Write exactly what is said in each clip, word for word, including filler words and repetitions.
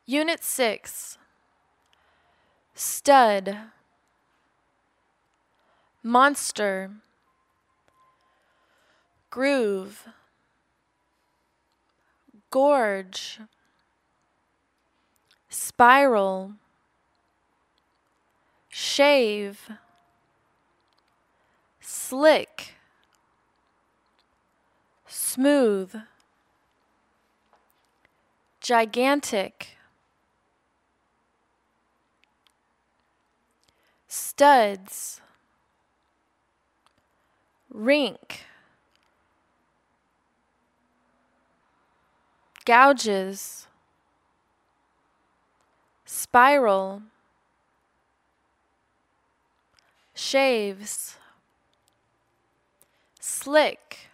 Unit six. Stud. Monster. Groove. Gorge. Spiral. Shave. Slick. Smooth. Gigantic. Studs. Rink. Gouges. Spiral. Shaves. Slick.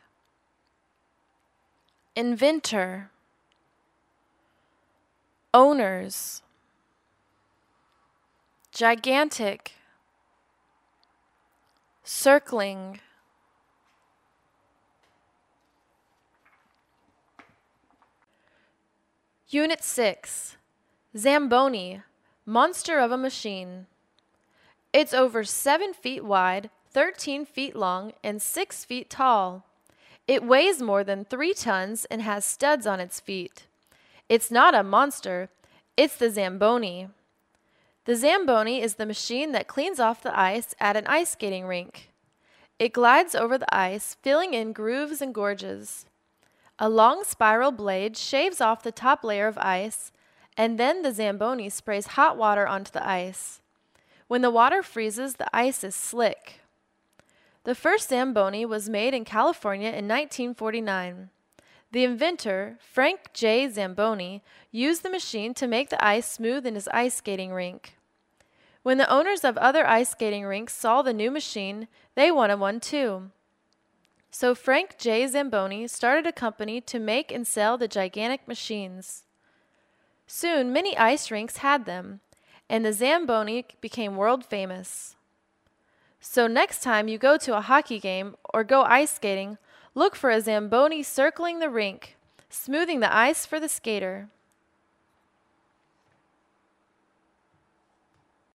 Inventor. Owners. Gigantic. Circling. Unit six. Zamboni, monster of a machine. It's over seven feet wide, thirteen feet long, and six feet tall. It weighs more than three tons and has studs on its feet. It's not a monster, it's the Zamboni. The Zamboni is the machine that cleans off the ice at an ice skating rink. It glides over the ice, filling in grooves and gorges. A long spiral blade shaves off the top layer of ice, and then the Zamboni sprays hot water onto the ice. When the water freezes, the ice is slick. The first Zamboni was made in California in nineteen forty-nine. The inventor, Frank J. Zamboni, used the machine to make the ice smooth in his ice skating rink. When the owners of other ice skating rinks saw the new machine, they wanted one too. So Frank J. Zamboni started a company to make and sell the gigantic machines. Soon, many ice rinks had them, and the Zamboni became world famous. So next time you go to a hockey game or go ice skating, look for a Zamboni circling the rink, smoothing the ice for the skater.